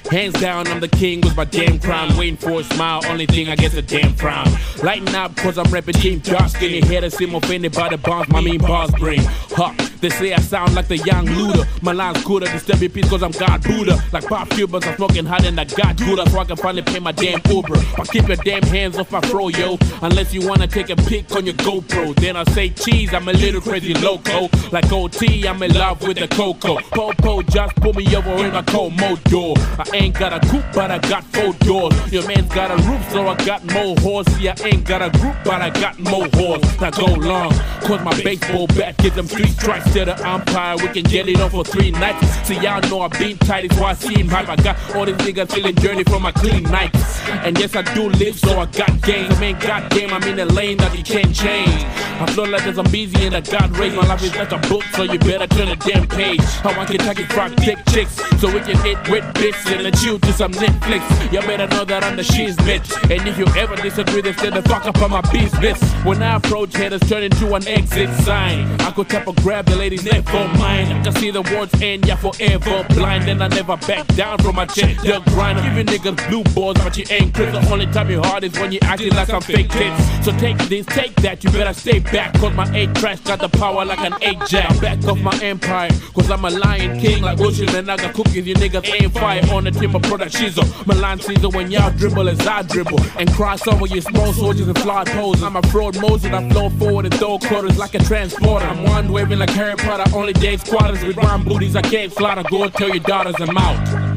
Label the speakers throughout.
Speaker 1: Hands down, I'm the king with my damn crown. Waiting for a smile, only thing I guess a damn frown. Lighten up, cause I'm rapping Team Dark Skinny. Haters seem offended by the bombs my mean bars bring. Huh, they say I sound like the young Luda. My line's cooler, disturb your peace cause I'm God Buddha. Like Pop Cubans, I'm smoking hot and I got Buddha. So I can finally pay my damn Uber. But keep your damn hands off my fro, yo. Unless you wanna take a pic on your GoPro. Then I say cheese, I'm a little crazy loco. Like OT, I'm in love with the cocoa. Popo just pull me over in my Komodo. I ain't got a coupe, but I got 4 doors. Your man's got a roof, so I got more horse. See, I ain't got a group, but I got more horse. Now go long, cause my baseball bat gives them 3 strikes to the umpire. We can get it on for 3 nights. See, y'all know I've been tight, it's why I seem hype. I got all these niggas feeling dirty from my clean nights. And yes, I do live, so I got game. I mean, goddamn, I'm in a lane that you can't change. I flow like there's a busy and I got raised. My life is like a book, so you better turn the damn page. I want Kentucky Fried Thick chicks, so we can hit with bits and then chill to some Netflix. You better know that I'm the shiz bitch. And if you ever disagree, then stand the fuck up on my business. When I approach haters, turn into an exit sign. I could tap or grab the lady's neck for mine. I can see the words end, yeah, forever blind. And I never back down from my check, the grind. I'm giving niggas blue balls, but you ain't Chris. The only time you hard is when you acting like some fake tits. So take this, take that, you better stay back. Cause my 8 trash got the power like an 8 jack. Back off my empire, cause I'm a lion king like Ocean. And I got cookies, you niggas ain't fire on the tip of product shizzle. My line season when y'all dribble as I dribble. And cross over your small soldiers and fly pose. I'm a fraud Moses, I flow forward and throw quarters like a transporter. I'm one waving like Harry Potter, only day squatters with rhyme booties. I can't slaughter, go and tell your daughters I'm out.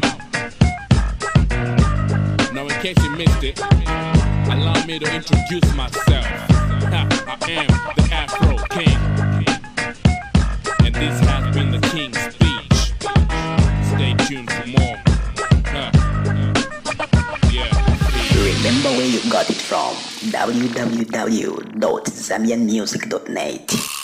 Speaker 1: Now in case you missed it, allow me to introduce myself. I am the Afro King. And this has been the King's Speech. Stay tuned for more.
Speaker 2: Remember where you got it from. www.zambianmusic.net